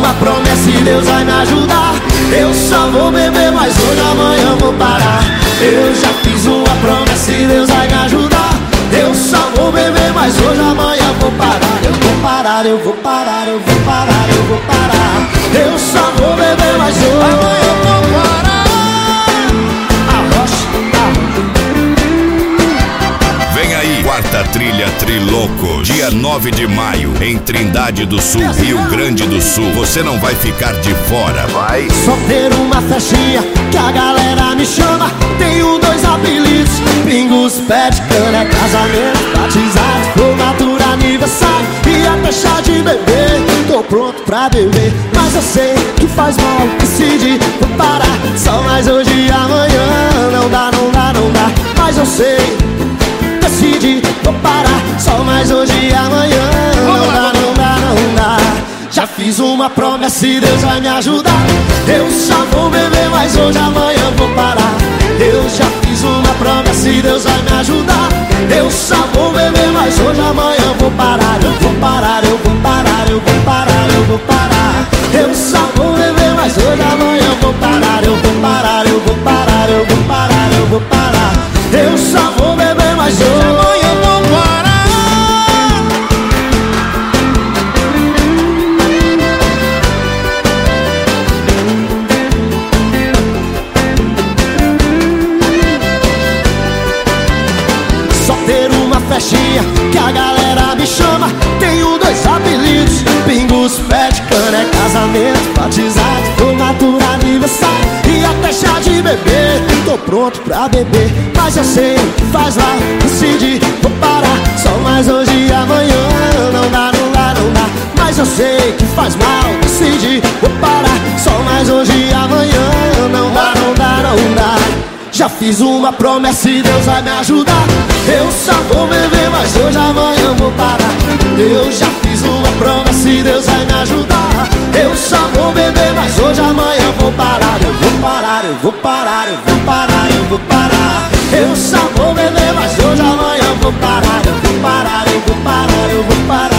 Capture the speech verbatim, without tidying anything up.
uma promessa e Deus vai me ajudar. Eu só vou beber, mas hoje amanhã vou parar. Eu já fiz uma promessa e Deus vai me ajudar. Eu só vou beber, mas hoje amanhã vou parar. Eu vou parar, eu vou parar, eu vou parar, eu vou parar. Eu só vou beber, mas hoje amanhã eu vou parar. Vem aí, quarta trilha Triloco, dia nove de maio, em Trindade do Sul, Rio Grande do Sul. Você não vai ficar de fora, vai. Só ter uma festinha que a galera me chama. Tenho dois apelidos, Pingos, pé de cana, casamento, batizado, formatura, aniversário e até chá de bebê. Tô pronto pra beber, mas eu sei que faz mal. Decidi, vou parar, só mais hoje e amanhã. Não dá, não dá, não dá, mas eu sei. Decidi, vou parar, só mais hoje e amanhã. Não dá, não dá, não dá. Já fiz uma promessa e Deus vai me ajudar. Eu só vou beber, mas hoje amanhã vou parar. Eu já fiz uma promessa e Deus vai me ajudar. Eu só vou beber, mas hoje amanhã vou parar. Eu vou parar, eu vou parar, eu vou parar, eu vou parar. Eu só vou beber, mas hoje amanhã vou parar. Eu vou parar, eu vou parar, eu vou parar, eu vou parar. Eu só vou beber, mas hoje amanhã eu vou parar. Só ter uma festinha que a galera me chama. Tenho dois apelidos, Pingos, pé de cana, é casamento, batizado, formatura, aniversário e até chá de bebê. Tô pronto pra beber, mas eu sei que faz lá. Decidi, vou parar, só mais hoje e amanhã. Não dá, não dá, não dá, mas eu sei que faz mal. Decidi, vou parar, só mais hoje e amanhã. Não dá, não dá, não dá. Já fiz uma promessa e Deus vai me ajudar. Eu só vou beber, mas hoje amanhã vou parar. Eu já fiz uma promessa e Deus vai me ajudar. Eu só vou beber, mas hoje amanhã vou parar. Eu vou parar, eu vou parar, eu vou parar, eu vou parar. Eu só vou beber, mas hoje amanhã vou parar. Eu vou parar, eu vou parar, eu vou parar.